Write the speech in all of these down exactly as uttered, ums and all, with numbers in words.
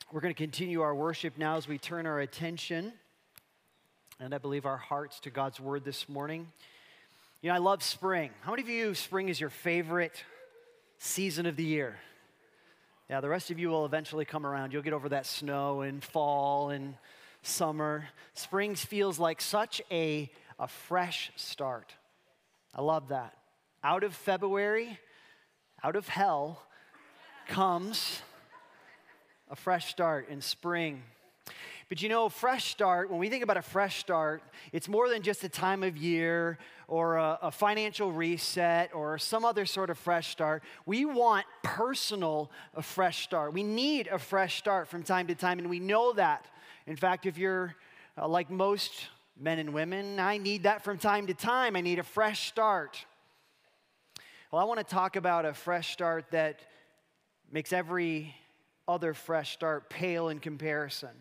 We're going to continue our worship now as we turn our attention, and I believe our hearts, to God's Word this morning. You know, I love spring. How many of you, spring is your favorite season of the year? Yeah, the rest of you will eventually come around. You'll get over that snow and fall and summer. Spring feels like such a, a fresh start. I love that. Out of February, out of hell, comes a fresh start in spring. But you know, fresh start, when we think about a fresh start, it's more than just a time of year or a, a financial reset or some other sort of fresh start. We want personal a fresh start. We need a fresh start from time to time, and we know that. In fact, if you're uh, like most men and women, I need that from time to time. I need a fresh start. Well, I want to talk about a fresh start that makes every other fresh start pale in comparison.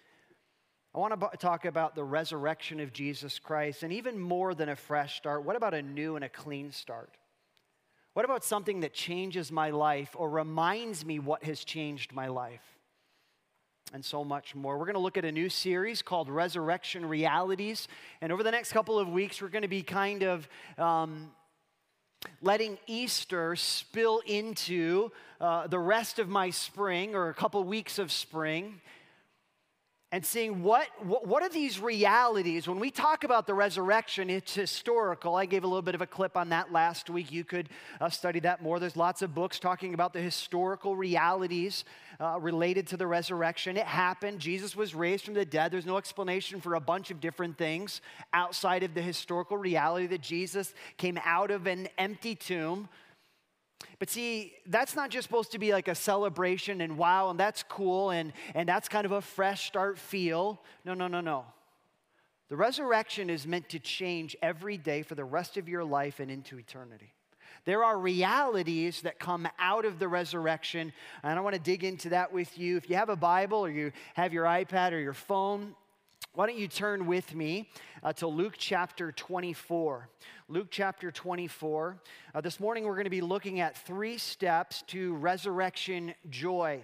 I want to b- talk about the resurrection of Jesus Christ, and even more than a fresh start, what about a new and a clean start? What about something that changes my life or reminds me what has changed my life? And so much more. We're going to look at a new series called Resurrection Realities, and over the next couple of weeks, we're going to be kind of um, letting Easter spill into uh, the rest of my spring, or a couple weeks of spring, and seeing what, what what are these realities. When we talk about the resurrection, it's historical. I gave a little bit of a clip on that last week. You could uh, study that more. There's lots of books talking about the historical realities uh, related to the resurrection. It happened. Jesus was raised from the dead. There's no explanation for a bunch of different things outside of the historical reality that Jesus came out of an empty tomb. But see, that's not just supposed to be like a celebration and wow, and that's cool, and, and that's kind of a fresh start feel. No, no, no, no. The resurrection is meant to change every day for the rest of your life and into eternity. There are realities that come out of the resurrection, and I want to dig into that with you. If you have a Bible or you have your iPad or your phone, why don't you turn with me uh, to Luke chapter twenty-four. Luke chapter twenty-four. Uh, this morning we're going to be looking at three steps to resurrection joy.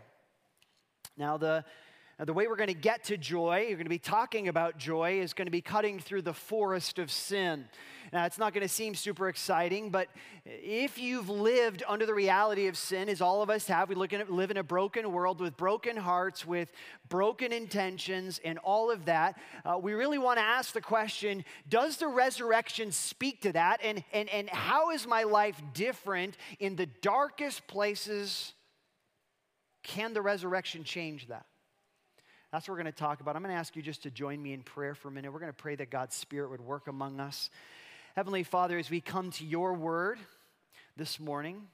Now the, uh, the way we're going to get to joy, you're going to be talking about joy, is going to be cutting through the forest of sin. Now it's not going to seem super exciting, but if you've lived under the reality of sin, as all of us have, we look at, live in a broken world with broken hearts, with broken intentions, and all of that, uh, we really want to ask the question, does the resurrection speak to that? And, and, and how is my life different in the darkest places? Can the resurrection change that? That's what we're going to talk about. I'm going to ask you just to join me in prayer for a minute. We're going to pray that God's Spirit would work among us. Heavenly Father, as we come to your word this morning,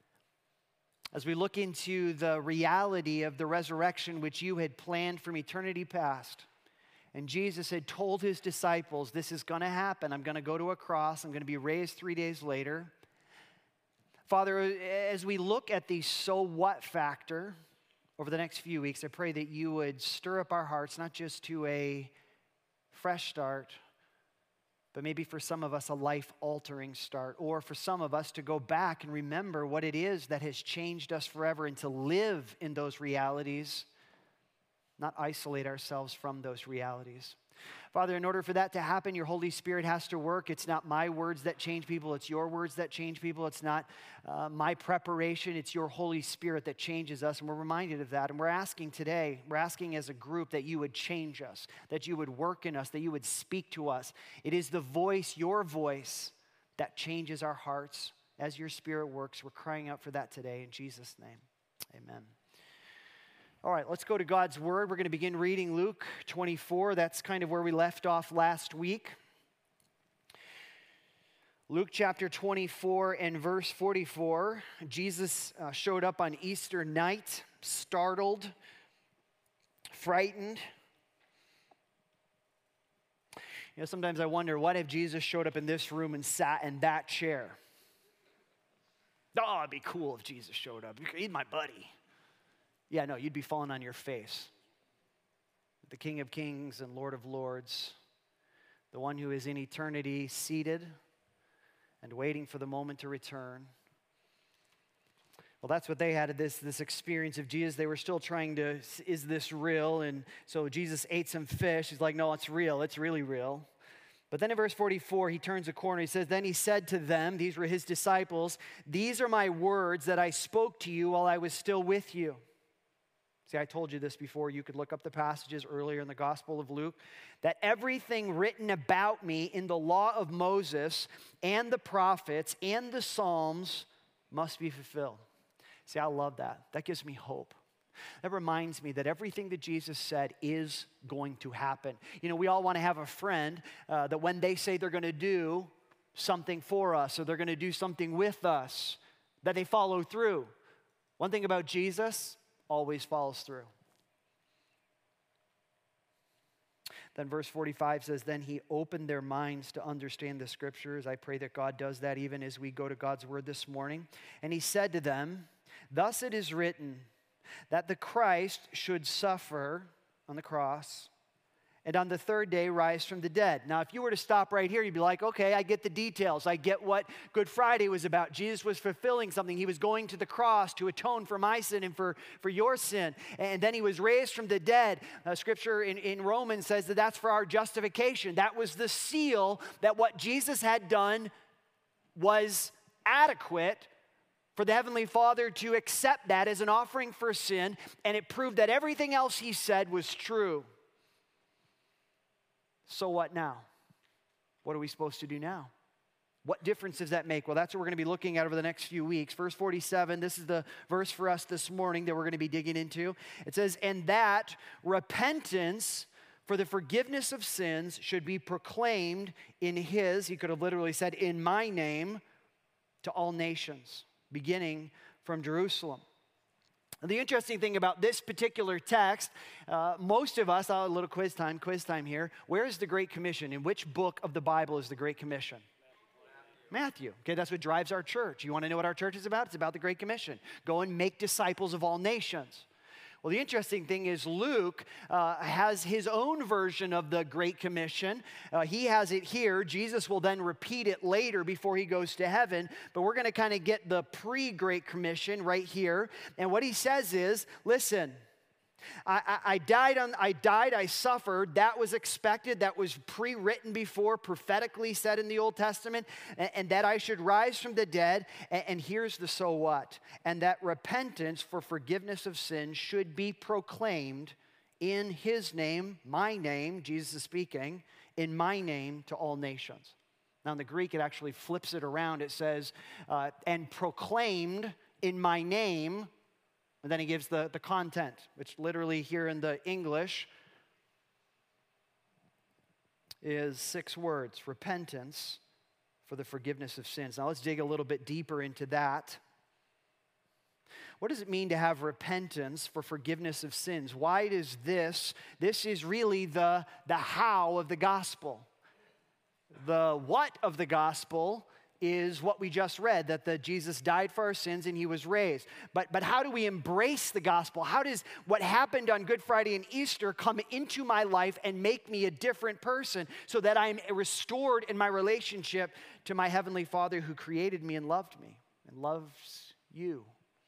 as we look into the reality of the resurrection which you had planned from eternity past, and Jesus had told his disciples, this is going to happen. I'm going to go to a cross. I'm going to be raised three days later. Father, as we look at the so what factor over the next few weeks, I pray that you would stir up our hearts, not just to a fresh start, but maybe for some of us a life-altering start, or for some of us to go back and remember what it is that has changed us forever and to live in those realities, not isolate ourselves from those realities. Father, in order for that to happen, your Holy Spirit has to work. It's not my words that change people. It's your words that change people. It's not uh, my preparation. It's your Holy Spirit that changes us, and we're reminded of that. And we're asking today, we're asking as a group that you would change us, that you would work in us, that you would speak to us. It is the voice, your voice, that changes our hearts as your Spirit works. We're crying out for that today in Jesus' name. Amen. All right, let's go to God's Word. We're going to begin reading Luke twenty-four. That's kind of where we left off last week. Luke chapter twenty-four and verse forty-four. Jesus uh, showed up on Easter night, startled, frightened. You know, sometimes I wonder, what if Jesus showed up in this room and sat in that chair? Oh, it'd be cool if Jesus showed up. He's my buddy. Yeah, no, you'd be falling on your face. The King of Kings and Lord of Lords, the one who is in eternity seated and waiting for the moment to return. Well, that's what they had, this, this experience of Jesus. They were still trying to, is this real? And so Jesus ate some fish. He's like, no, it's real. It's really real. But then in verse forty-four, he turns a corner. He says, then he said to them, these were his disciples, these are my words that I spoke to you while I was still with you. See, I told you this before. You could look up the passages earlier in the Gospel of Luke, that everything written about me in the law of Moses and the prophets and the Psalms must be fulfilled. See, I love that. That gives me hope. That reminds me that everything that Jesus said is going to happen. You know, we all want to have a friend uh, that when they say they're going to do something for us or they're going to do something with us, that they follow through. One thing about Jesus, always follows through. Then verse forty-five says, then he opened their minds to understand the scriptures. I pray that God does that even as we go to God's word this morning. And he said to them, thus it is written that the Christ should suffer on the cross and on the third day rise from the dead. Now, if you were to stop right here, you'd be like, okay, I get the details. I get what Good Friday was about. Jesus was fulfilling something. He was going to the cross to atone for my sin and for, for your sin. And then he was raised from the dead. Uh, scripture in, in Romans says that that's for our justification. That was the seal that what Jesus had done was adequate for the Heavenly Father to accept that as an offering for sin. And it proved that everything else he said was true. So what now? What are we supposed to do now? What difference does that make? Well, that's what we're going to be looking at over the next few weeks. Verse forty-seven, this is the verse for us this morning that we're going to be digging into. It says, and that repentance for the forgiveness of sins should be proclaimed in his, he could have literally said, in my name, to all nations, beginning from Jerusalem. The interesting thing about this particular text, uh, most of us, oh, a little quiz time, quiz time here. Where is the Great Commission? In which book of the Bible is the Great Commission? Matthew. Matthew. Okay, that's what drives our church. You want to know what our church is about? It's about the Great Commission. Go and make disciples of all nations. Well, the interesting thing is Luke uh, has his own version of the Great Commission. Uh, he has it here. Jesus will then repeat it later before he goes to heaven. But we're going to kind of get the pre-Great Commission right here. And what he says is, listen, I, I, I died, on, I died, I suffered. That was expected. That was pre-written before, prophetically said in the Old Testament, and, and that I should rise from the dead. And, and here's the so what. And that repentance for forgiveness of sins should be proclaimed in his name, my name, Jesus is speaking, in my name to all nations. Now in the Greek, it actually flips it around. It says, uh, and proclaimed in my name. And then he gives the, the content, which literally here in the English is six words, repentance for the forgiveness of sins. Now let's dig a little bit deeper into that. What does it mean to have repentance for forgiveness of sins? Why does this, this is really the, the how of the gospel. The what of the gospel is what we just read, that the Jesus died for our sins and he was raised. But, but how do we embrace the gospel? How does what happened on Good Friday and Easter come into my life and make me a different person so that I'm restored in my relationship to my Heavenly Father who created me and loved me and loves you?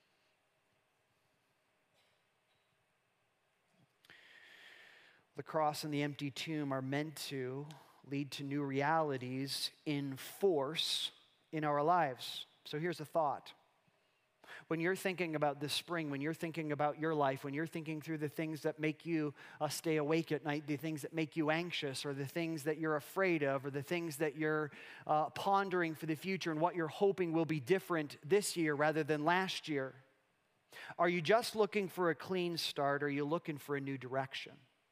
The cross and the empty tomb are meant to lead to new realities in force in our lives. So here's a thought. When you're thinking about this spring, when you're thinking about your life, when you're thinking through the things that make you uh, stay awake at night, the things that make you anxious, or the things that you're afraid of, or the things that you're uh, pondering for the future and what you're hoping will be different this year rather than last year, are you just looking for a clean start, or are you looking for a new direction?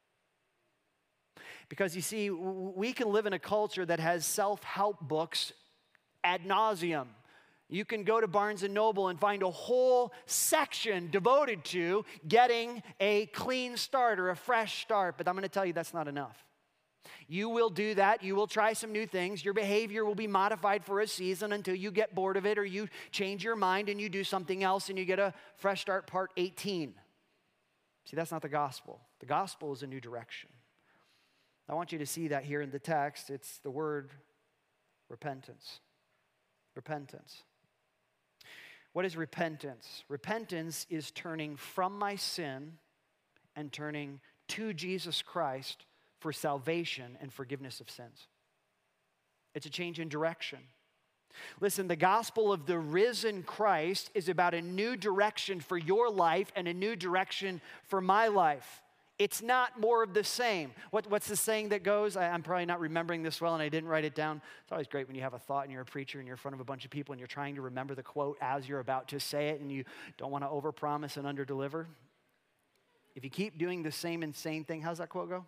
Because you see, we can live in a culture that has self-help books ad nauseum. You can go to Barnes and Noble and find a whole section devoted to getting a clean start or a fresh start. But I'm going to tell you that's not enough. You will do that. You will try some new things. Your behavior will be modified for a season until you get bored of it or you change your mind and you do something else and you get a fresh start part eighteen. See, that's not the gospel. The gospel is a new direction. I want you to see that here in the text. It's the word repentance. Repentance. What is repentance? Repentance is turning from my sin and turning to Jesus Christ for salvation and forgiveness of sins. It's a change in direction. Listen, the gospel of the risen Christ is about a new direction for your life and a new direction for my life. It's not more of the same. What, what's the saying that goes? I, I'm probably not remembering this well and I didn't write it down. It's always great when you have a thought and you're a preacher and you're in front of a bunch of people and you're trying to remember the quote as you're about to say it and you don't want to overpromise and underdeliver. If you keep doing the same insane thing, how's that quote go?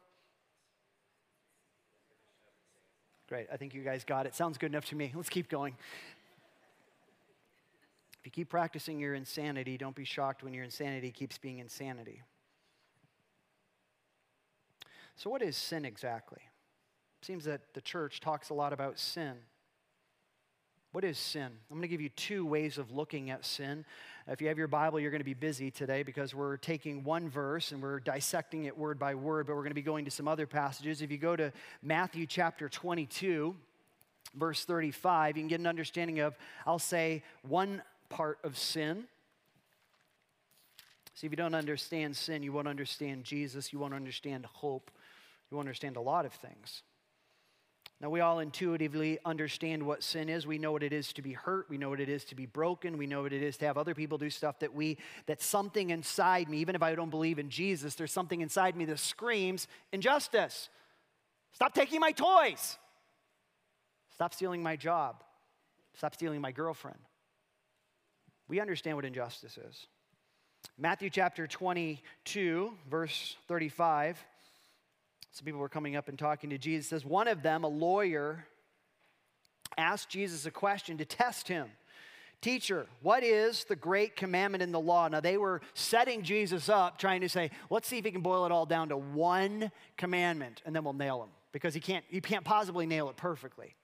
Great, I think you guys got it. Sounds good enough to me. Let's keep going. If you keep practicing your insanity, don't be shocked when your insanity keeps being insanity. So what is sin exactly? It seems that the church talks a lot about sin. What is sin? I'm going to give you two ways of looking at sin. If you have your Bible, you're going to be busy today because we're taking one verse and we're dissecting it word by word, but we're going to be going to some other passages. If you go to Matthew chapter twenty-two, verse thirty-five, you can get an understanding of, I'll say, one part of sin. See, if you don't understand sin, you won't understand Jesus, you won't understand hope, you won't understand a lot of things. Now, we all intuitively understand what sin is. We know what it is to be hurt. We know what it is to be broken. We know what it is to have other people do stuff that we, that something inside me, even if I don't believe in Jesus, there's something inside me that screams injustice. Stop taking my toys. Stop stealing my job. Stop stealing my girlfriend. We understand what injustice is. Matthew chapter twenty-two, verse thirty-five. Some people were coming up and talking to Jesus. It says, one of them, a lawyer, asked Jesus a question to test him. Teacher, what is the great commandment in the law? Now, they were setting Jesus up, trying to say, let's see if he can boil it all down to one commandment, and then we'll nail him. Because he can't, he can't possibly nail it perfectly.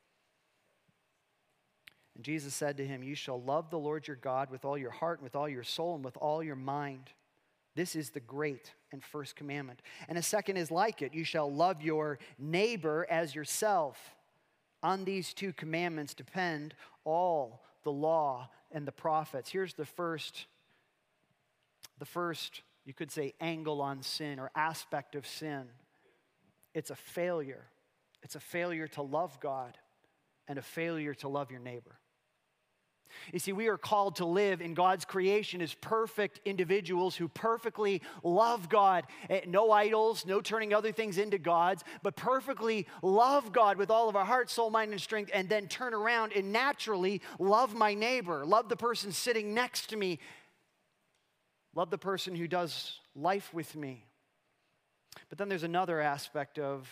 And Jesus said to him, you shall love the Lord your God with all your heart, and with all your soul, and with all your mind. This is the great and first commandment. And a second is like it. You shall love your neighbor as yourself. On these two commandments depend all the law and the prophets. Here's the first, the first, you could say, angle on sin or aspect of sin. It's a failure. It's a failure to love God and a failure to love your neighbor. You see, we are called to live in God's creation as perfect individuals who perfectly love God. No idols, no turning other things into gods, but perfectly love God with all of our heart, soul, mind, and strength, and then turn around and naturally love my neighbor, love the person sitting next to me, love the person who does life with me. But then there's another aspect of,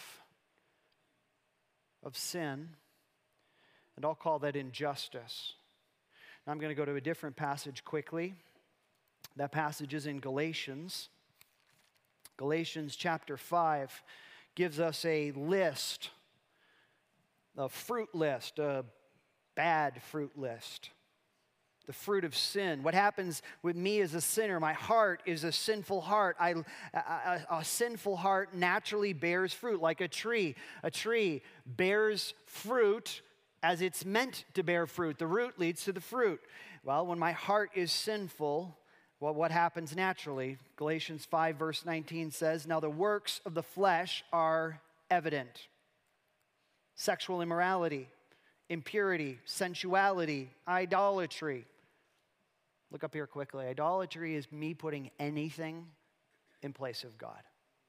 of sin, and I'll call that injustice. I'm going to go to a different passage quickly. That passage is in Galatians. Galatians chapter five gives us a list, a fruit list, a bad fruit list. The fruit of sin. What happens with me as a sinner? My heart is a sinful heart. I, a, a, a sinful heart naturally bears fruit like a tree. A tree bears fruit as it's meant to bear fruit. The root leads to the fruit. Well, when my heart is sinful, well, what happens naturally? Galatians five verse nineteen says, now the works of the flesh are evident. Sexual immorality, impurity, sensuality, idolatry. Look up here quickly. Idolatry is me putting anything in place of God.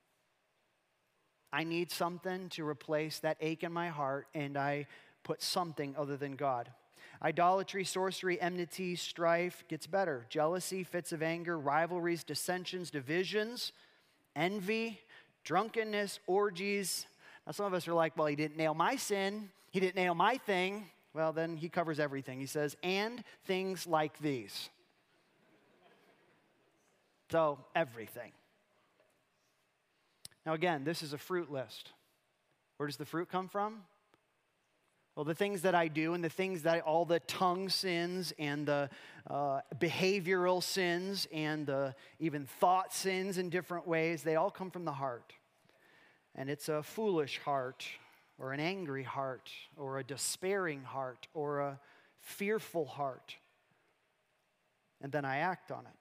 I need something to replace that ache in my heart, and I put something other than God. Idolatry, sorcery, enmity, strife gets better. Jealousy, fits of anger, rivalries, dissensions, divisions, envy, drunkenness, orgies. Now some of us are like, well, he didn't nail my sin. He didn't nail my thing. Well, then he covers everything. He says, and things like these. So, everything. Now again, this is a fruit list. Where does the fruit come from? Well, the things that I do and the things that I, all the tongue sins and the uh, behavioral sins and the even thought sins in different ways, they all come from the heart. And it's a foolish heart or an angry heart or a despairing heart or a fearful heart. and then I act on it.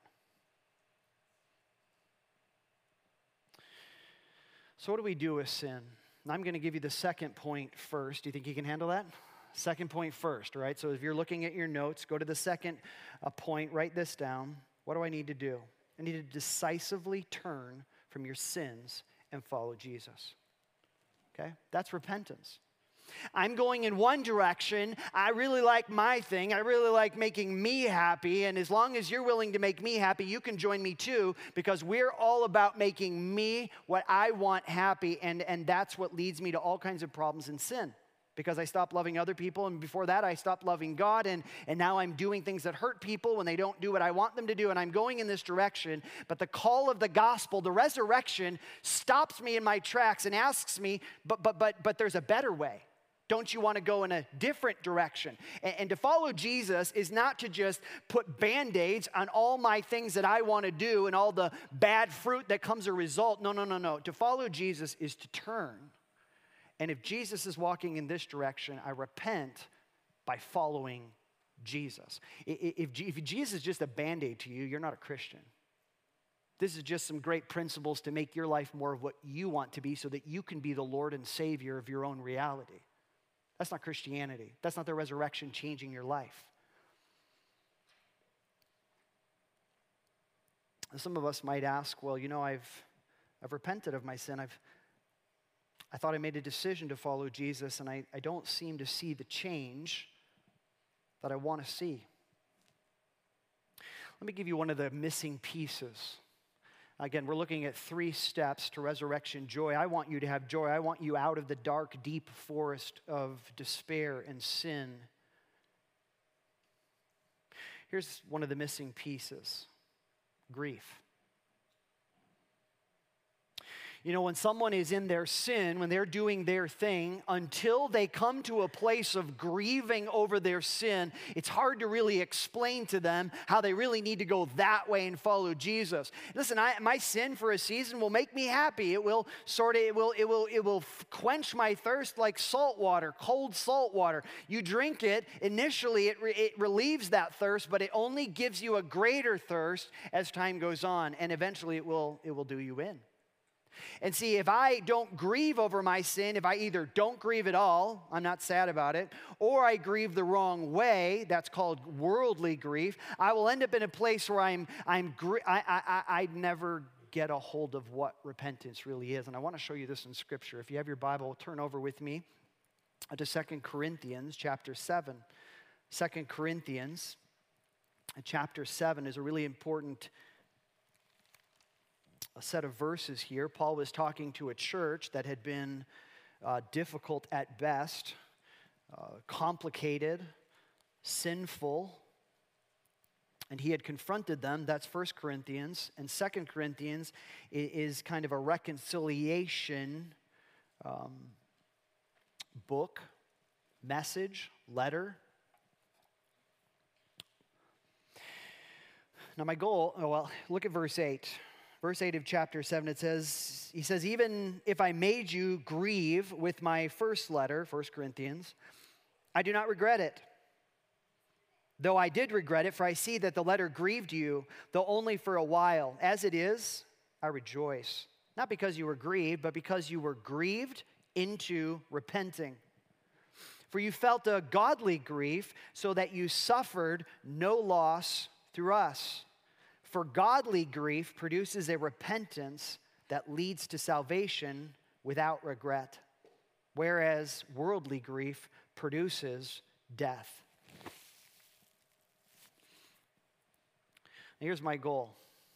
So what do we do with sin? And I'm going to give you the second point first. Do you think you can handle that? Second point first, all right? So if you're looking at your notes, go to the second uh, point, write this down. What do I need to do? I need to decisively turn from your sins and follow Jesus. Okay? That's repentance. I'm going in one direction. I really like my thing. I really like making me happy. And as long as you're willing to make me happy, you can join me too, because we're all about making me what I want happy. And, and that's what leads me to all kinds of problems and sin. Because I stopped loving other people, and before that I stopped loving God, and, and now I'm doing things that hurt people when they don't do what I want them to do, and I'm going in this direction. But the call of the gospel, the resurrection, stops me in my tracks and asks me, but but but but there's a better way. Don't you want to go in a different direction? And, and to follow Jesus is not to just put Band-Aids on all my things that I want to do and all the bad fruit that comes as a result. No, no, no, no. To follow Jesus is to turn. And if Jesus is walking in this direction, I repent by following Jesus. If, if Jesus is just a Band-Aid to you, you're not a Christian. This is just some great principles to make your life more of what you want to be so that you can be the Lord and Savior of your own reality. That's not Christianity. That's not the resurrection changing your life. Some of us might ask, well, you know, I've, I've repented of my sin. I've I thought I made a decision to follow Jesus, and I, I don't seem to see the change that I want to see. Let me give you one of the missing pieces. Again, we're looking at three steps to resurrection joy. I want you to have joy. I want you out of the dark, deep forest of despair and sin. Here's one of the missing pieces: grief. You know, when someone is in their sin, when they're doing their thing, until they come to a place of grieving over their sin, it's hard to really explain to them how they really need to go that way and follow Jesus. Listen, I, my sin for a season will make me happy. It will sort of, it will, it will, it will quench my thirst like salt water, cold salt water. You drink it, initially it, re, it relieves that thirst, but it only gives you a greater thirst as time goes on, and eventually it will, it will do you in. And see, if I don't grieve over my sin, if I either don't grieve at all, I'm not sad about it, or I grieve the wrong way, that's called worldly grief, I will end up in a place where I'm, I'm, I, I, I never get a hold of what repentance really is. And I want to show you this in Scripture. If you have your Bible, turn over with me to Second Corinthians chapter seven. Second Corinthians chapter seven is a really important a set of verses here. Paul was talking to a church that had been uh, difficult at best, uh, complicated, sinful, and he had confronted them. That's First Corinthians. And Second Corinthians is kind of a reconciliation um, book, message, letter. Now my goal, oh well, look at verse eight. Verse eight of chapter seven, it says, he says, even if I made you grieve with my first letter, First Corinthians, I do not regret it. Though I did regret it, for I see that the letter grieved you, though only for a while. As it is, I rejoice. Not because you were grieved, but because you were grieved into repenting. For you felt a godly grief, so that you suffered no loss through us. For godly grief produces a repentance that leads to salvation without regret, whereas worldly grief produces death. Here's my goal.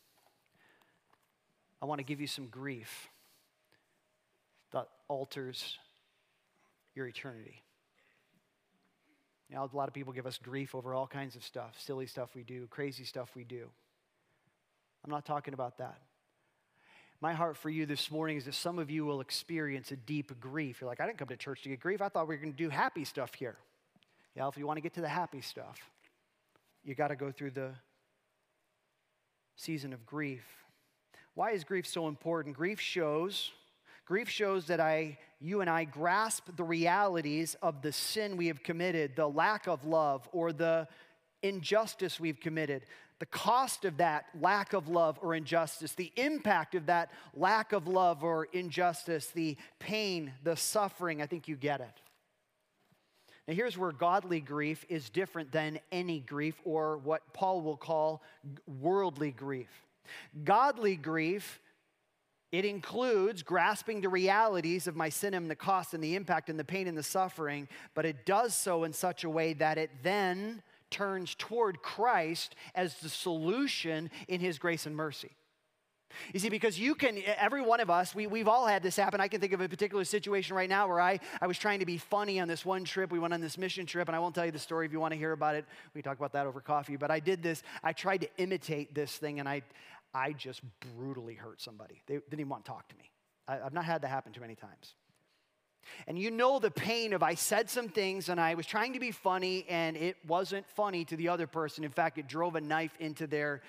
I want to give you some grief that alters your eternity. You know, a lot of people give us grief over all kinds of stuff, silly stuff we do, crazy stuff we do. I'm not talking about that. My heart for you this morning is that some of you will experience a deep grief. You're like, I didn't come to church to get grief. I thought we were going to do happy stuff here. Yeah, if you want to get to the happy stuff, you got to go through the season of grief. Why is grief so important? Grief shows, grief shows that I, you and I grasp the realities of the sin we have committed, the lack of love, or the injustice we've committed, the cost of that lack of love or injustice, the impact of that lack of love or injustice, the pain, the suffering. I think you get it. Now, here's where godly grief is different than any grief, or what Paul will call worldly grief. Godly grief, it includes grasping the realities of my sin and the cost and the impact and the pain and the suffering, but it does so in such a way that it then turns toward Christ as the solution in his grace and mercy. You see, because you can, every one of us, we, we've all had this happen. I can think of a particular situation right now where I, I was trying to be funny on this one trip. We went on this mission trip, and I won't tell you the story if you want to hear about it. We can talk about that over coffee. But I did this. I tried to imitate this thing, and I, I just brutally hurt somebody. They didn't even want to talk to me. I, I've not had that happen too many times. And you know the pain of I said some things, and I was trying to be funny, and it wasn't funny to the other person. In fact, it drove a knife into their.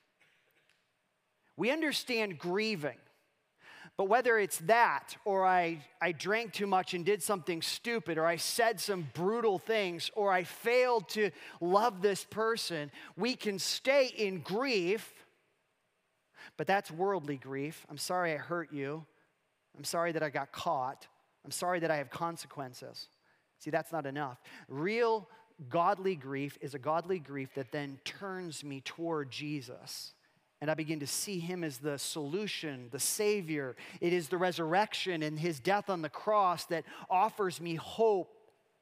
We understand grieving, but whether it's that, or I, I drank too much and did something stupid, or I said some brutal things, or I failed to love this person, we can stay in grief, but that's worldly grief. I'm sorry I hurt you. I'm sorry that I got caught. I'm sorry that I have consequences. See, that's not enough. Real godly grief is a godly grief that then turns me toward Jesus. And I begin to see him as the solution, the Savior. It is the resurrection and his death on the cross that offers me hope.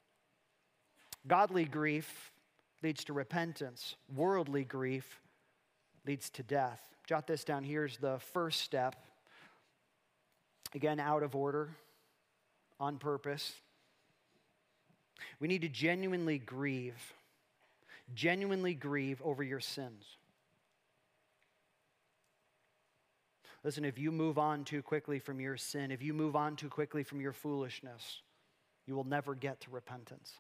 Godly grief leads to repentance. Worldly grief leads to death. Jot this down. Here's the first step. Again, out of order, on purpose. We need to genuinely grieve. Genuinely grieve over your sins. Listen, if you move on too quickly from your sin, if you move on too quickly from your foolishness, you will never get to repentance.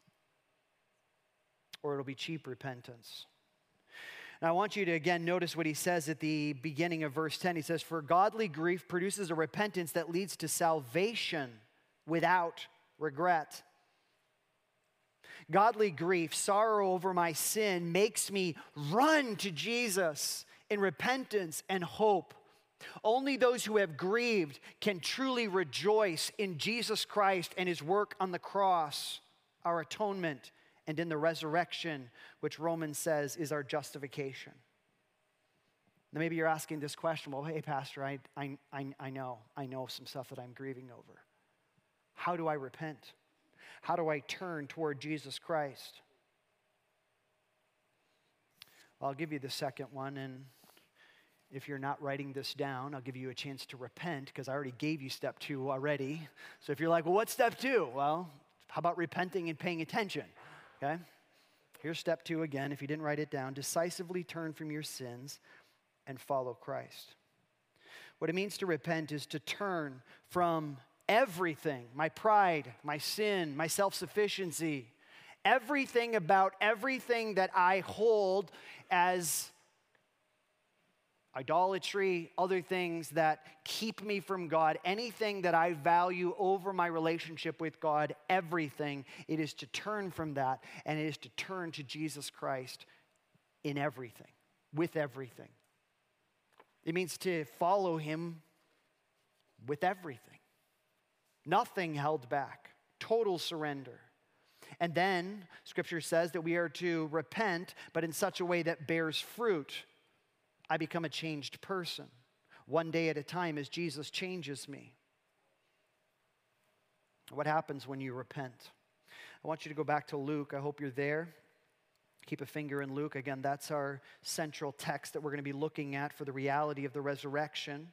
Or it'll be cheap repentance. Now, I want you to again notice what he says at the beginning of verse ten. He says, "For godly grief produces a repentance that leads to salvation without regret." Godly grief, sorrow over my sin, makes me run to Jesus in repentance and hope. Only those who have grieved can truly rejoice in Jesus Christ and his work on the cross, our atonement, and in the resurrection, which Romans says is our justification. Now maybe you're asking this question, well, hey, Pastor, I, I, I, I know, I know some stuff that I'm grieving over. How do I repent? How do I turn toward Jesus Christ? Well, I'll give you the second one, and if you're not writing this down, I'll give you a chance to repent, because I already gave you step two already. So if you're like, well, what's step two? Well, how about repenting and paying attention? Okay? Here's step two again. If you didn't write it down, decisively turn from your sins and follow Christ. What it means to repent is to turn from everything, my pride, my sin, my self-sufficiency, everything about everything that I hold as idolatry, other things that keep me from God, anything that I value over my relationship with God, everything, it is to turn from that, and it is to turn to Jesus Christ in everything, with everything. It means to follow him with everything. Nothing held back. Total surrender. And then, Scripture says that we are to repent, but in such a way that bears fruit. I become a changed person, one day at a time as Jesus changes me. What happens when you repent? I want you to go back to Luke. I hope you're there. Keep a finger in Luke. Again, that's our central text that we're going to be looking at for the reality of the resurrection.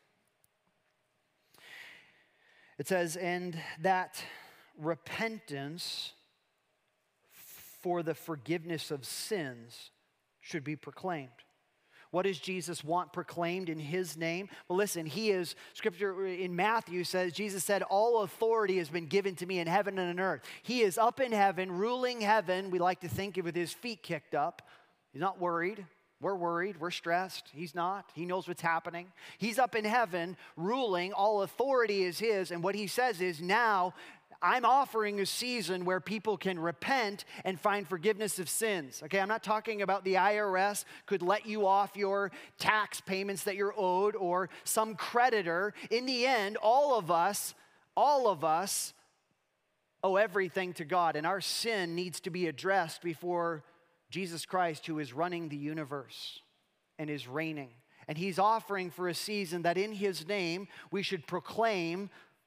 It says, and that repentance for the forgiveness of sins should be proclaimed. What does Jesus want proclaimed in his name? Well, listen, he is, Scripture in Matthew says, Jesus said, all authority has been given to me in heaven and on earth. He is up in heaven, ruling heaven. We like to think of with his feet kicked up. He's not worried. We're worried. We're stressed. He's not. He knows what's happening. He's up in heaven, ruling. All authority is his. And what he says is, now I'm offering a season where people can repent and find forgiveness of sins. Okay, I'm not talking about the I R S could let you off your tax payments that you're owed or some creditor. In the end, all of us, all of us owe everything to God, and our sin needs to be addressed before Jesus Christ, who is running the universe and is reigning. And he's offering for a season that in his name we should proclaim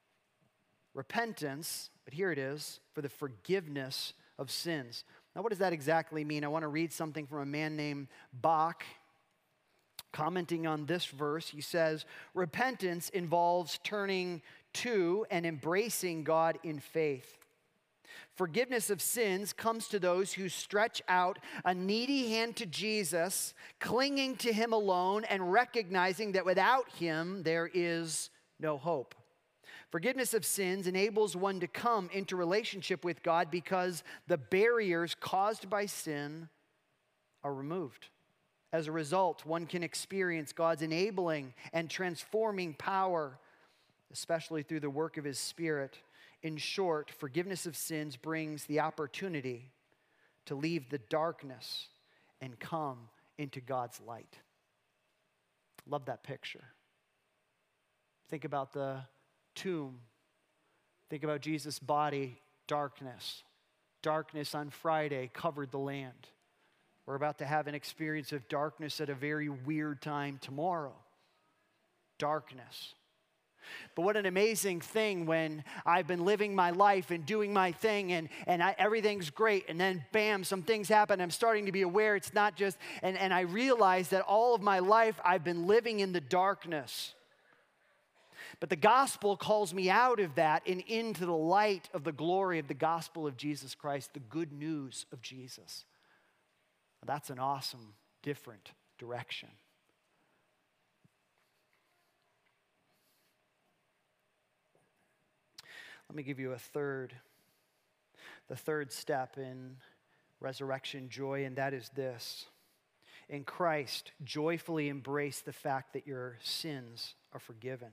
repentance, but here it is, for the forgiveness of sins. Now, what does that exactly mean? I want to read something from a man named Bach. Commenting on this verse, he says, repentance involves turning to and embracing God in faith. Forgiveness of sins comes to those who stretch out a needy hand to Jesus, clinging to him alone and recognizing that without him there is no hope. Forgiveness of sins enables one to come into relationship with God because the barriers caused by sin are removed. As a result, one can experience God's enabling and transforming power, especially through the work of his Spirit. In short, forgiveness of sins brings the opportunity to leave the darkness and come into God's light. Love that picture. Think about the tomb. Think about Jesus' body, darkness. Darkness on Friday covered the land. We're about to have an experience of darkness at a very weird time tomorrow. Darkness. But what an amazing thing when I've been living my life and doing my thing and, and I, everything's great, and then bam, some things happen. I'm starting to be aware it's not just, and, and I realize that all of my life I've been living in the darkness. But the gospel calls me out of that and into the light of the glory of the gospel of Jesus Christ, the good news of Jesus. That's an awesome, different direction. Let me give you a third, the third step in resurrection joy, and that is this. In Christ, joyfully embrace the fact that your sins are forgiven.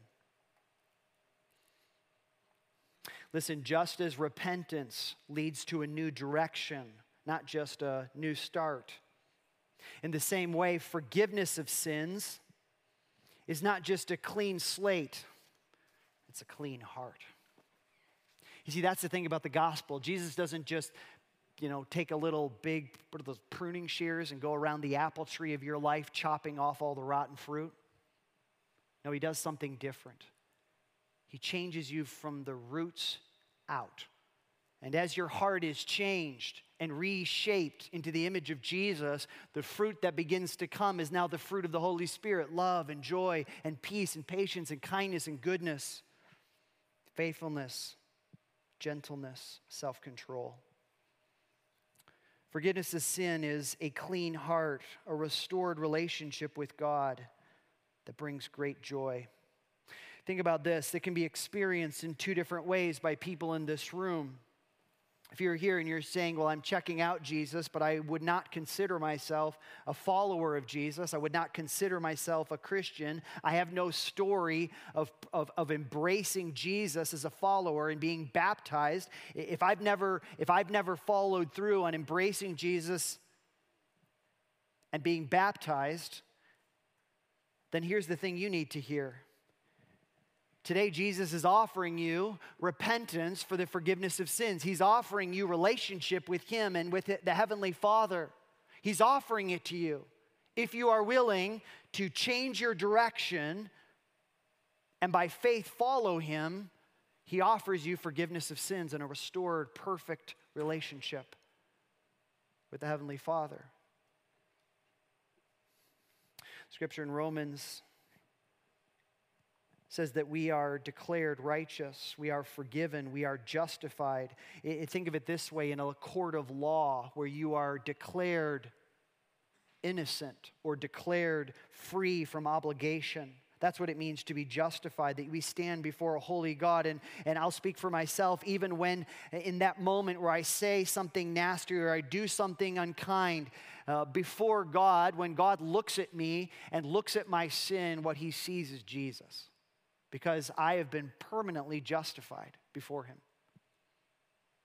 Listen, just as repentance leads to a new direction, not just a new start, in the same way, forgiveness of sins is not just a clean slate, it's a clean heart. You see, that's the thing about the gospel. Jesus doesn't just, you know, take a little big, what are those pruning shears and go around the apple tree of your life chopping off all the rotten fruit. No, he does something different. He changes you from the roots out. And as your heart is changed and reshaped into the image of Jesus, the fruit that begins to come is now the fruit of the Holy Spirit, love and joy and peace and patience and kindness and goodness, faithfulness, gentleness, self-control. Forgiveness of sin is a clean heart, a restored relationship with God that brings great joy. Think about this. It can be experienced in two different ways by people in this room. If you're here and you're saying, well, I'm checking out Jesus, but I would not consider myself a follower of Jesus. I would not consider myself a Christian. I have no story of, of, of embracing Jesus as a follower and being baptized. If I've never, if I've never followed through on embracing Jesus and being baptized, then here's the thing you need to hear. Today, Jesus is offering you repentance for the forgiveness of sins. He's offering you relationship with him and with the Heavenly Father. He's offering it to you. If you are willing to change your direction and by faith follow him, he offers you forgiveness of sins and a restored, perfect relationship with the Heavenly Father. Scripture in Romans says that we are declared righteous, we are forgiven, we are justified. I, think of it this way, in a court of law where you are declared innocent or declared free from obligation. That's what it means to be justified, that we stand before a holy God. And, and I'll speak for myself, even when in that moment where I say something nasty or I do something unkind, uh, before God, when God looks at me and looks at my sin, what he sees is Jesus. Because I have been permanently justified before him.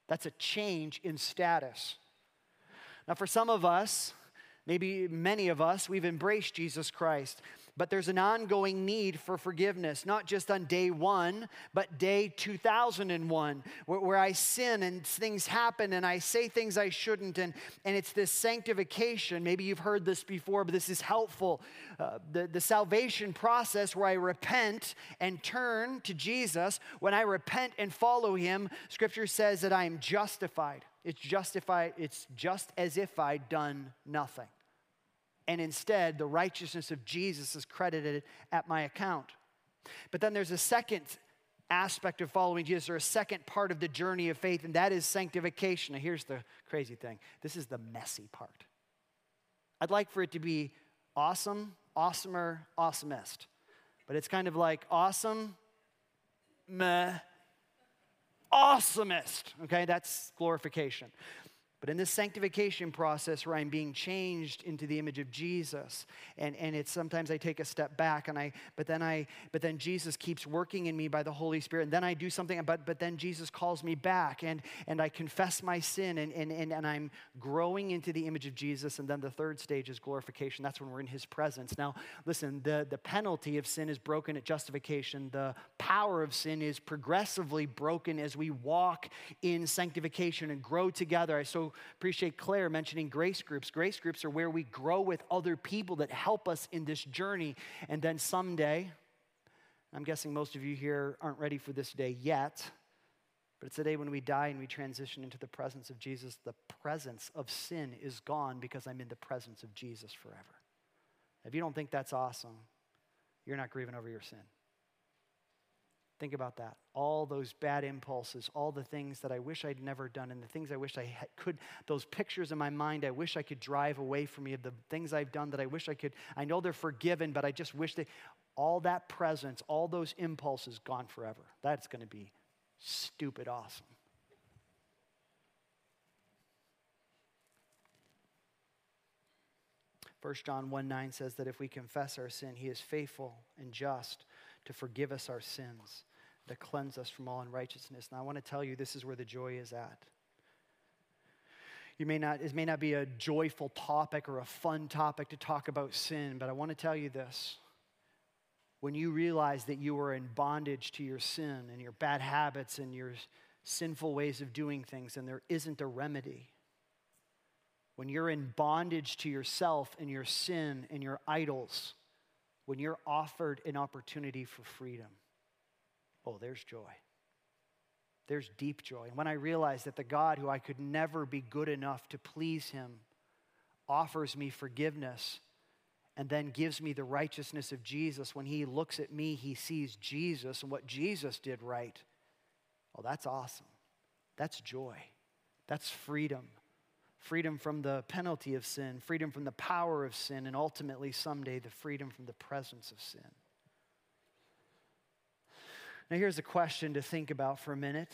That's a change in status. Now, for some of us, maybe many of us, we've embraced Jesus Christ, but there's an ongoing need for forgiveness, not just on day one, but day two thousand one, where, where I sin and things happen and I say things I shouldn't, and, and it's this sanctification. Maybe you've heard this before, but this is helpful. Uh, the, the salvation process where I repent and turn to Jesus. When I repent and follow him, Scripture says that I am justified. It's justified. It's just as if I'd done nothing. And instead, the righteousness of Jesus is credited at my account. But then there's a second aspect of following Jesus, or a second part of the journey of faith, and that is sanctification. Now, here's the crazy thing. This is the messy part. I'd like for it to be awesome, awesomer, awesomest. But it's kind of like awesome, meh, awesomest. Okay, that's glorification. But in this sanctification process where I'm being changed into the image of Jesus, and, and it's sometimes I take a step back, and I but then I but then Jesus keeps working in me by the Holy Spirit, and then I do something, but but then Jesus calls me back, and and I confess my sin, and and and, and I'm growing into the image of Jesus. And then the third stage is glorification. That's when we're in his presence. Now, listen, the, the penalty of sin is broken at justification. The power of sin is progressively broken as we walk in sanctification and grow together. I so appreciate Claire mentioning grace groups. Grace groups are where we grow with other people that help us in this journey. And then someday, I'm guessing most of you here aren't ready for this day yet, but it's the day when we die and we transition into the presence of Jesus. The presence of sin is gone because I'm in the presence of Jesus forever. If you don't think that's awesome, you're not grieving over your sin. Think about that. All those bad impulses, all the things that I wish I'd never done, and the things I wish I had, could, those pictures in my mind I wish I could drive away from me, of the things I've done that I wish I could, I know they're forgiven, but I just wish they, all that presence, all those impulses gone forever. That's going to be stupid awesome. First John one nine says that if we confess our sin, he is faithful and just to forgive us our sins, to cleanse us from all unrighteousness. Now, I want to tell you, this is where the joy is at. You may not, it may not be a joyful topic or a fun topic to talk about sin, but I want to tell you this. When you realize that you are in bondage to your sin and your bad habits and your sinful ways of doing things, and there isn't a remedy, when you're in bondage to yourself and your sin and your idols, when you're offered an opportunity for freedom, oh, there's joy. There's deep joy. And when I realize that the God who I could never be good enough to please him offers me forgiveness and then gives me the righteousness of Jesus, when he looks at me, he sees Jesus and what Jesus did right. Oh, that's awesome. That's joy. That's freedom. Freedom from the penalty of sin, freedom from the power of sin, and ultimately someday the freedom from the presence of sin. Now here's a question to think about for a minute.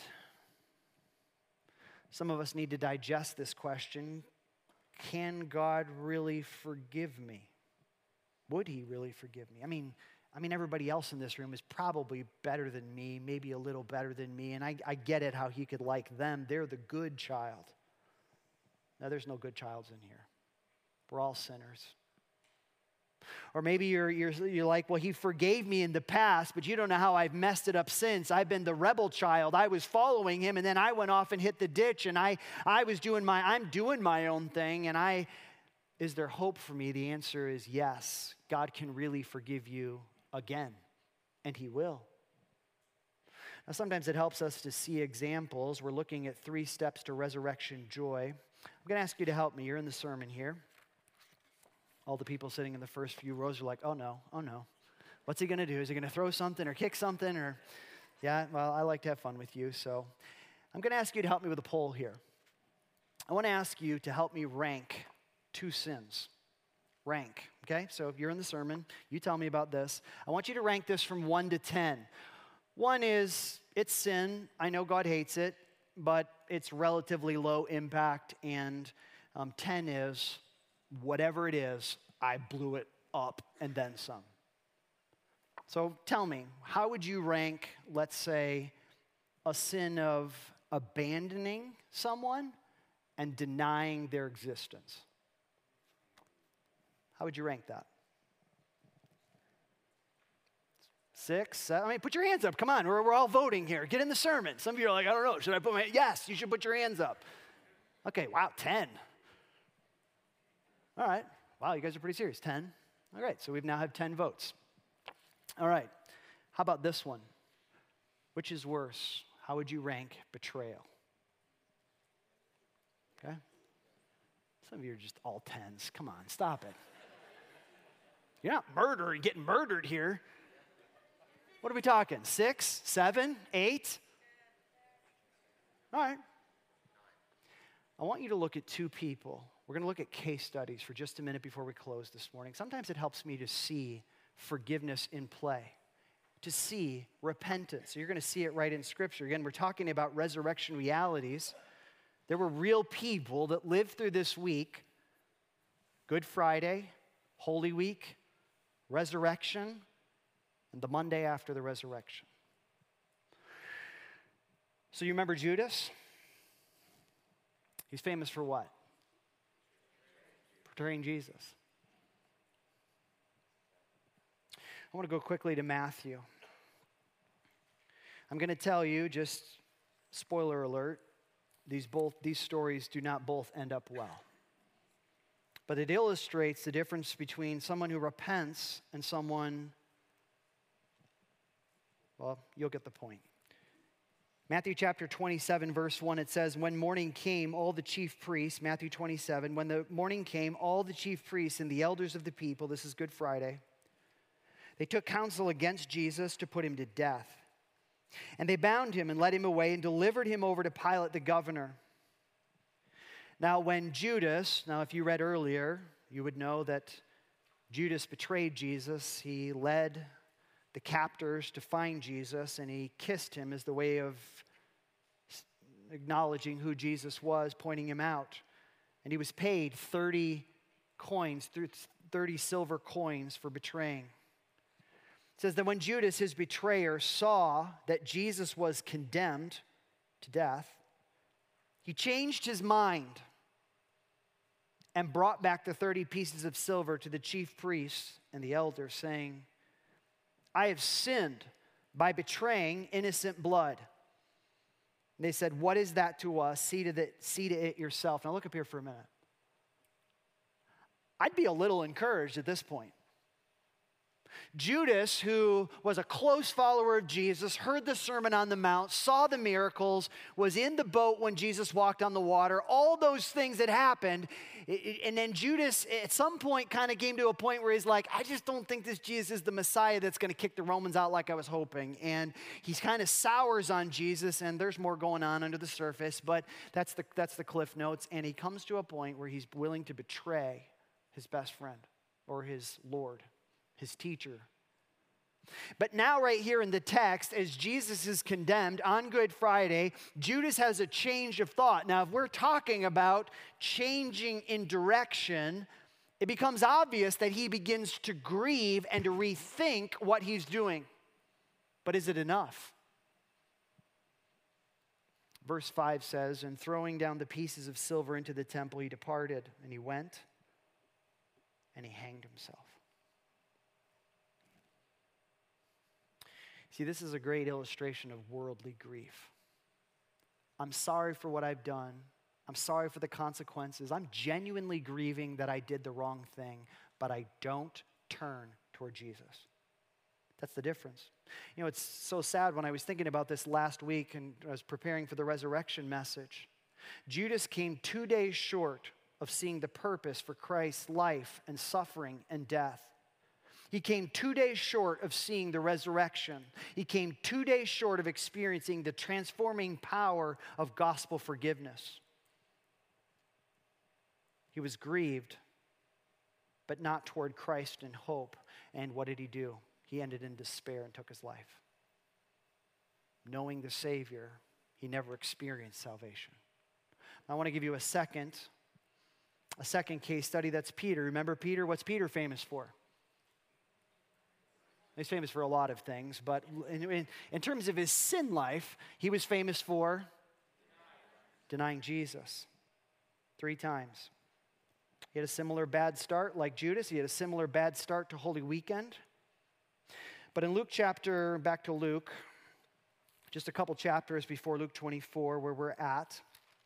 Some of us need to digest this question. Can God really forgive me? Would he really forgive me? I mean, I mean, everybody else in this room is probably better than me, maybe a little better than me, and I, I get it how he could like them. They're the good child. No, there's no good childs in here. We're all sinners. Or maybe you're, you're, you're like, well, he forgave me in the past, but you don't know how I've messed it up since. I've been the rebel child. I was following him, and then I went off and hit the ditch, and I, I was doing my, I'm doing my own thing, and I, is there hope for me? The answer is yes. God can really forgive you again, and he will. Now, sometimes it helps us to see examples. We're looking at three steps to resurrection joy. I'm going to ask you to help me. You're in the sermon here. All the people sitting in the first few rows are like, oh no, oh no. What's he going to do? Is he going to throw something or kick something? Or, yeah, well, I like to have fun with you. So I'm going to ask you to help me with a poll here. I want to ask you to help me rank two sins. Rank, okay? So if you're in the sermon, you tell me about this. I want you to rank this from one to ten. One is, it's sin. I know God hates it, but it's relatively low impact. And um, ten is, whatever it is, I blew it up and then some. So tell me, how would you rank, let's say, a sin of abandoning someone, and denying their existence. How would you rank that? Six, seven, I mean, put your hands up. Come on, we're, we're all voting here. Get in the sermon. Some of you are like, I don't know, should I put my, yes, you should put your hands up. Okay, wow, ten. All right, wow, you guys are pretty serious, ten. All right, so we now have ten votes. All right, how about this one? Which is worse? How would you rank betrayal? Okay? Some of you are just all tens. Come on, stop it. You're not murdering, getting murdered here. What are we talking? Six, seven, eight? All right. I want you to look at two people. We're going to look at case studies for just a minute before we close this morning. Sometimes it helps me to see forgiveness in play, to see repentance. So you're going to see it right in Scripture. Again, we're talking about resurrection realities. There were real people that lived through this week, Good Friday, Holy Week, resurrection, and the Monday after the resurrection. So you remember Judas? He's famous for what? Betraying Jesus. I want to go quickly to Matthew. I'm going to tell you, just spoiler alert, these both these stories do not both end up well. But it illustrates the difference between someone who repents and someone, well, you'll get the point. Matthew chapter twenty-seven, verse one, it says, when morning came, all the chief priests, Matthew twenty-seven, when the morning came, all the chief priests and the elders of the people, this is Good Friday, they took counsel against Jesus to put him to death. And they bound him and led him away and delivered him over to Pilate the governor. Now when Judas, now if you read earlier, you would know that Judas betrayed Jesus. He led the captors to find Jesus, and he kissed him as the way of acknowledging who Jesus was, pointing him out. And he was paid thirty coins, thirty silver coins for betraying. It says that when Judas, his betrayer, saw that Jesus was condemned to death, he changed his mind and brought back the thirty pieces of silver to the chief priests and the elders, saying, I have sinned by betraying innocent blood. And they said, what is that to us? See to, the, see to it yourself. Now look up here for a minute. I'd be a little encouraged at this point. Judas, who was a close follower of Jesus, heard the Sermon on the Mount, saw the miracles, was in the boat when Jesus walked on the water, all those things that happened. And then Judas at some point kind of came to a point where he's like, I just don't think this Jesus is the Messiah that's going to kick the Romans out like I was hoping. And he's kind of sours on Jesus, and there's more going on under the surface, but that's the, that's the cliff notes. And he comes to a point where he's willing to betray his best friend or his Lord, his teacher. But now right here in the text, as Jesus is condemned on Good Friday, Judas has a change of thought. Now, if we're talking about changing in direction, it becomes obvious that he begins to grieve and to rethink what he's doing. But is it enough? Verse five says, and throwing down the pieces of silver into the temple, he departed, and he went, and he hanged himself. See, this is a great illustration of worldly grief. I'm sorry for what I've done. I'm sorry for the consequences. I'm genuinely grieving that I did the wrong thing, but I don't turn toward Jesus. That's the difference. You know, it's so sad when I was thinking about this last week and I was preparing for the resurrection message. Judas came two days short of seeing the purpose for Christ's life and suffering and death. He came two days short of seeing the resurrection. He came two days short of experiencing the transforming power of gospel forgiveness. He was grieved, but not toward Christ and hope. And what did he do? He ended in despair and took his life. Knowing the Savior, he never experienced salvation. I want to give you a second, a second case study. That's Peter. Remember Peter? What's Peter famous for? He's famous for a lot of things, but in, in, in terms of his sin life, he was famous for denying Jesus three times. He had a similar bad start like Judas. He had a similar bad start to Holy Weekend. But in Luke chapter, back to Luke, just a couple chapters before Luke twenty-four, where we're at,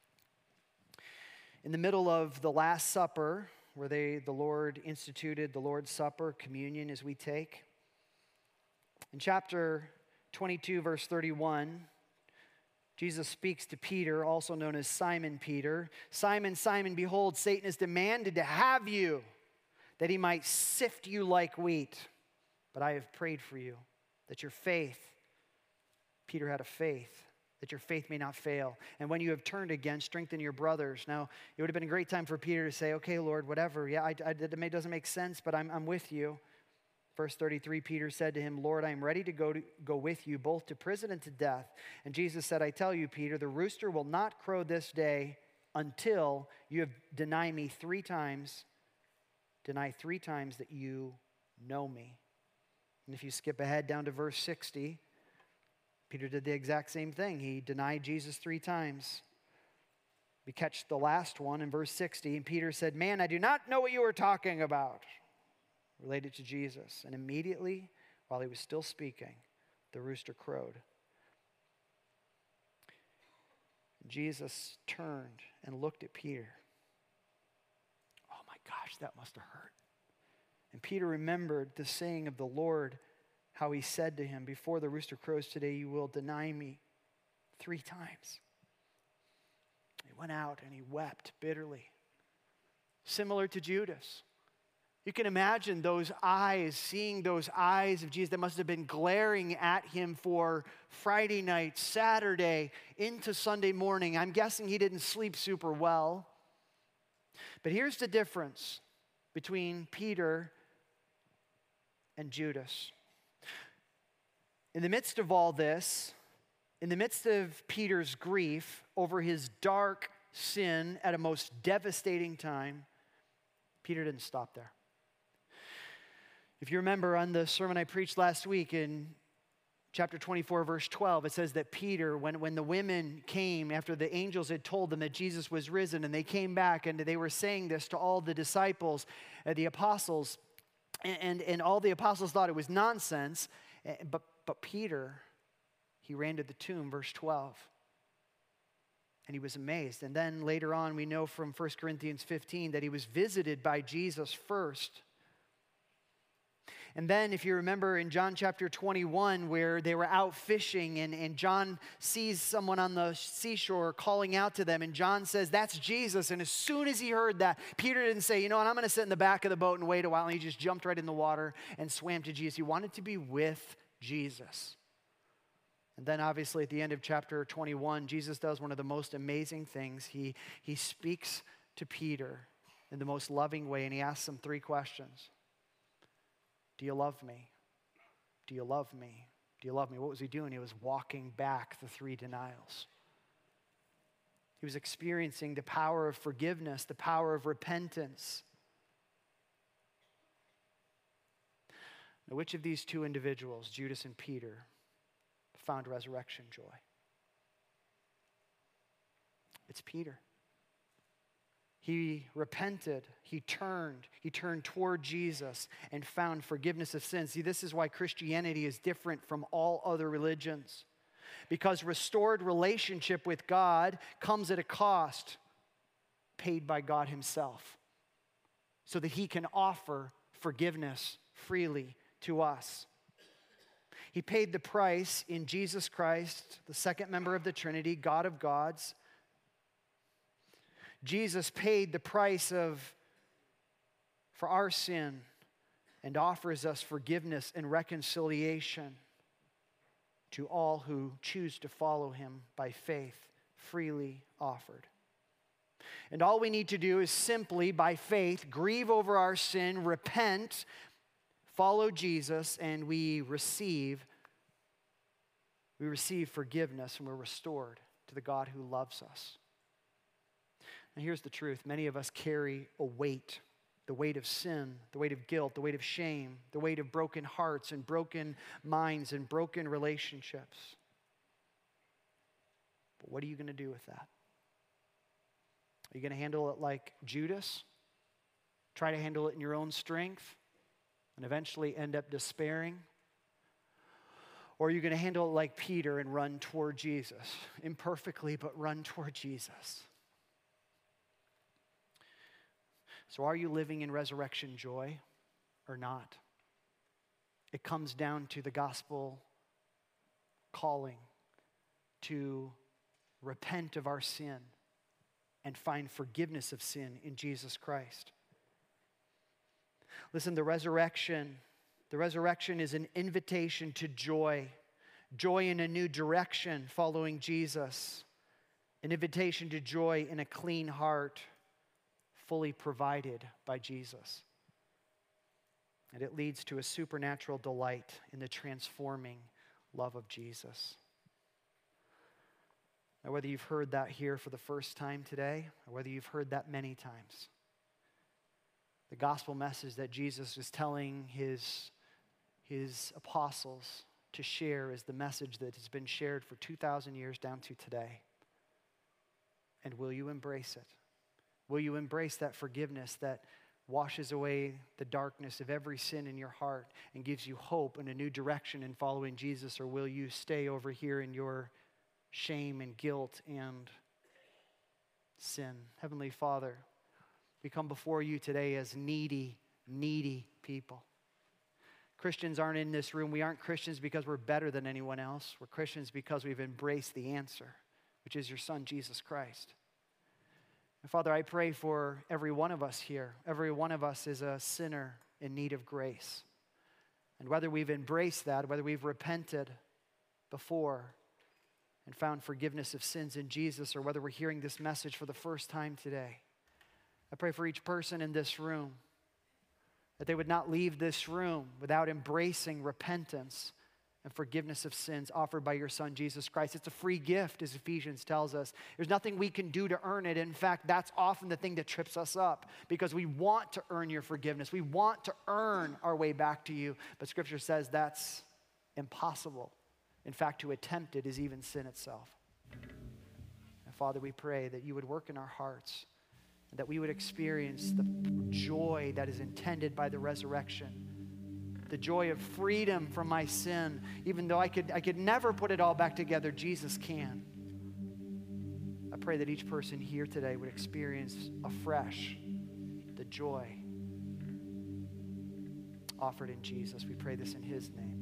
in the middle of the Last Supper, where they, the Lord instituted the Lord's Supper, communion as we take. In chapter twenty-two, verse thirty-one, Jesus speaks to Peter, also known as Simon Peter. Simon, Simon, behold, Satan has demanded to have you, that he might sift you like wheat. But I have prayed for you, that your faith, Peter had a faith, that your faith may not fail. And when you have turned again, strengthen your brothers. Now, it would have been a great time for Peter to say, okay, Lord, whatever. Yeah, I, I, it doesn't make sense, but I'm, I'm with you. Verse thirty-three, Peter said to him, Lord, I am ready to go, to go with you both to prison and to death. And Jesus said, I tell you, Peter, the rooster will not crow this day until you have denied me three times, deny three times that you know me. And if you skip ahead down to verse sixty, Peter did the exact same thing. He denied Jesus three times. We catch the last one in verse sixty. And Peter said, man, I do not know what you are talking about. Related to Jesus. And immediately, while he was still speaking, the rooster crowed. Jesus turned and looked at Peter. Oh my gosh, that must have hurt. And Peter remembered the saying of the Lord, how he said to him, before the rooster crows today, you will deny me three times. He went out and he wept bitterly. Similar to Judas. You can imagine those eyes, seeing those eyes of Jesus that must have been glaring at him for Friday night, Saturday, into Sunday morning. I'm guessing he didn't sleep super well. But here's the difference between Peter and Judas. In the midst of all this, in the midst of Peter's grief over his dark sin at a most devastating time, Peter didn't stop there. If you remember on the sermon I preached last week in chapter twenty-four, verse twelve, it says that Peter, when, when the women came after the angels had told them that Jesus was risen, and they came back and they were saying this to all the disciples, uh, the apostles, and, and, and all the apostles thought it was nonsense, uh, but, but Peter, he ran to the tomb, verse twelve, and he was amazed. And then later on, we know from First Corinthians fifteen that he was visited by Jesus first. And then if you remember in John chapter twenty-one where they were out fishing and, and John sees someone on the seashore calling out to them, and John says, that's Jesus. And as soon as he heard that, Peter didn't say, you know what, I'm going to sit in the back of the boat and wait a while. And he just jumped right in the water and swam to Jesus. He wanted to be with Jesus. And then obviously at the end of chapter twenty-one, Jesus does one of the most amazing things. He, he speaks to Peter in the most loving way, and he asks him three questions. Do you love me? Do you love me? Do you love me? What was he doing? He was walking back the three denials. He was experiencing the power of forgiveness, the power of repentance. Now, which of these two individuals, Judas and Peter, found resurrection joy? It's Peter. He repented, he turned, he turned toward Jesus and found forgiveness of sins. See, this is why Christianity is different from all other religions. Because restored relationship with God comes at a cost paid by God himself, so that he can offer forgiveness freely to us. He paid the price in Jesus Christ, the second member of the Trinity, God of gods. Jesus paid the price of for our sin and offers us forgiveness and reconciliation to all who choose to follow him by faith, freely offered. And all we need to do is simply, by faith, grieve over our sin, repent, follow Jesus, and we receive, we receive forgiveness, and we're restored to the God who loves us. And here's the truth. Many of us carry a weight, the weight of sin, the weight of guilt, the weight of shame, the weight of broken hearts and broken minds and broken relationships. But what are you going to do with that? Are you going to handle it like Judas? Try to handle it in your own strength and eventually end up despairing? Or are you going to handle it like Peter and run toward Jesus? Imperfectly, but run toward Jesus. So are you living in resurrection joy or not? It comes down to the gospel calling to repent of our sin and find forgiveness of sin in Jesus Christ. Listen, the resurrection, the resurrection is an invitation to joy, joy in a new direction following Jesus, an invitation to joy in a clean heart, fully provided by Jesus. And it leads to a supernatural delight in the transforming love of Jesus. Now, whether you've heard that here for the first time today, or whether you've heard that many times, the gospel message that Jesus is telling his, his apostles to share is the message that has been shared for two thousand years down to today. And will you embrace it? Will you embrace that forgiveness that washes away the darkness of every sin in your heart and gives you hope and a new direction in following Jesus? Or will you stay over here in your shame and guilt and sin? Heavenly Father, we come before you today as needy, needy people. Christians aren't in this room. We aren't Christians because we're better than anyone else. We're Christians because we've embraced the answer, which is your Son, Jesus Christ. And Father, I pray for every one of us here. Every one of us is a sinner in need of grace. And whether we've embraced that, whether we've repented before and found forgiveness of sins in Jesus, or whether we're hearing this message for the first time today, I pray for each person in this room that they would not leave this room without embracing repentance and forgiveness of sins offered by your Son, Jesus Christ. It's a free gift, as Ephesians tells us. There's nothing we can do to earn it. In fact, that's often the thing that trips us up, because we want to earn your forgiveness. We want to earn our way back to you, but Scripture says that's impossible. In fact, to attempt it is even sin itself. And Father, we pray that you would work in our hearts, and that we would experience the joy that is intended by the resurrection, the joy of freedom from my sin. Even though I could, I could never put it all back together, Jesus can. I pray that each person here today would experience afresh the joy offered in Jesus. We pray this in his name.